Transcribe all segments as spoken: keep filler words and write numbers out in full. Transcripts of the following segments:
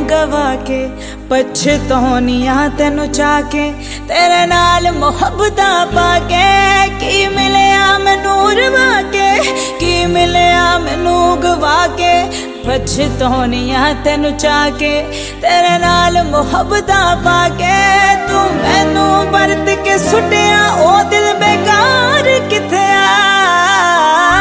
गवा के पछतौनिया तेनू चाके तेरे नाल मोहब्बतां पाके की मिलिया मैनू रवा के की मिलिया मैनू गवा के पछतौनिया तेनू चाके तेरे नाल मोहब्बतां पाके तू मैनू बरत के सुटिया ओ दिल बेकार किथे आ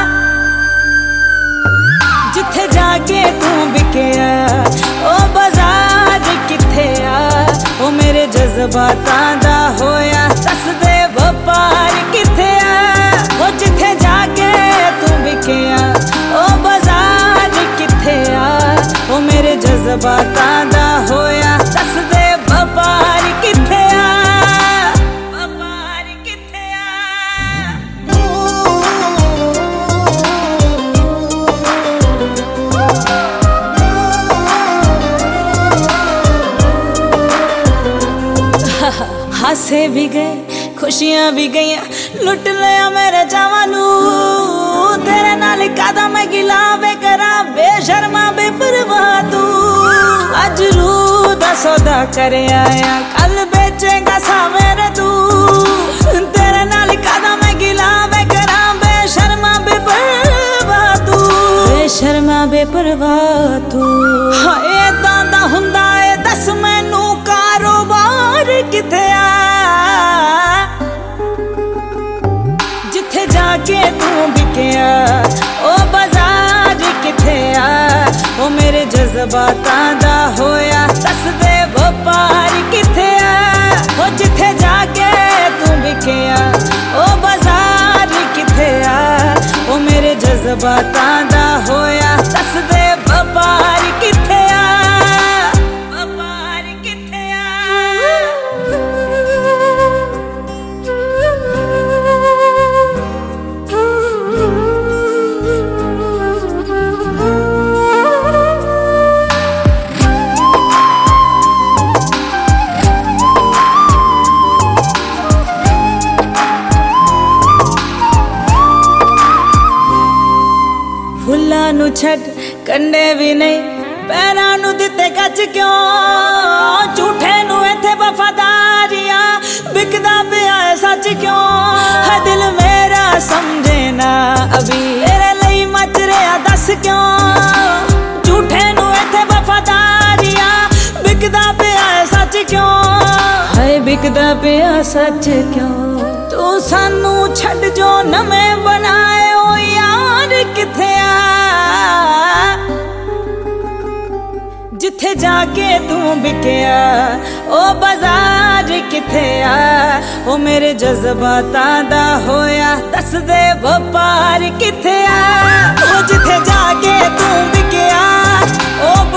जिथे जाके तू बिकिया ओ बाजार किथे आ ओ मेरे जज्बातां दा होया दस दे व्यापार किथे आ ओ जिथे जाके तू बिकिया ओ बाजार किथे आ ओ मेरे जज्बातां दा होया दस दे व्यापार किथे आ व्यापार किथे आ हासे भी गए खुशियां भी गई लुट लिया मेरे जवानू तेरे नाल कादा मैं गिला वे करा बेशर्मा बेपरवाह तू अज रूह दा सौदा कर आया कल बेचेगा सा मेरे तू तेरे नाल कादा मैं गिला वे करा बेशर्मा बेपरवाह तू बेशर्मा बेपरवाह तू हाँ इदां दा हुंदा ए दस मैनू कारोबार किथे आ जिथे जाके तू बिकिया ओ बाजार किथे आ ओ मेरे जज्बातां दा होया दस दे व्यापार किथे आ ओ जिथे जाके तू बिकिया ओ बाजार किथे आ ओ मेरे जज्बातां दा होया दस दे व्यापार किथे आ व्यापार किथे फुल्लां नू छड्ड कंडे भी नहीं पैरां नू दिते कच क्यों झूठे नू इत्थे वफादारियां बिकदा पिया सच क्यों है दिल मेरा समझे ना अभी तेरे लई मच रहा दस क्यों झूठे नू इत्थे वफादारियां बिकदा पिया सच क्यों है बिकदा पिया सच क्यों तू सानू छड्ड जो नवें बनाए ओ यार किथे आ जिथे जाके तू बिकिया ओ बाजार किथे आ ओ मेरे जज्बातां दा होया दस दे व्यापार किथे आ ओ जिथे जाके तू बिकिया ओ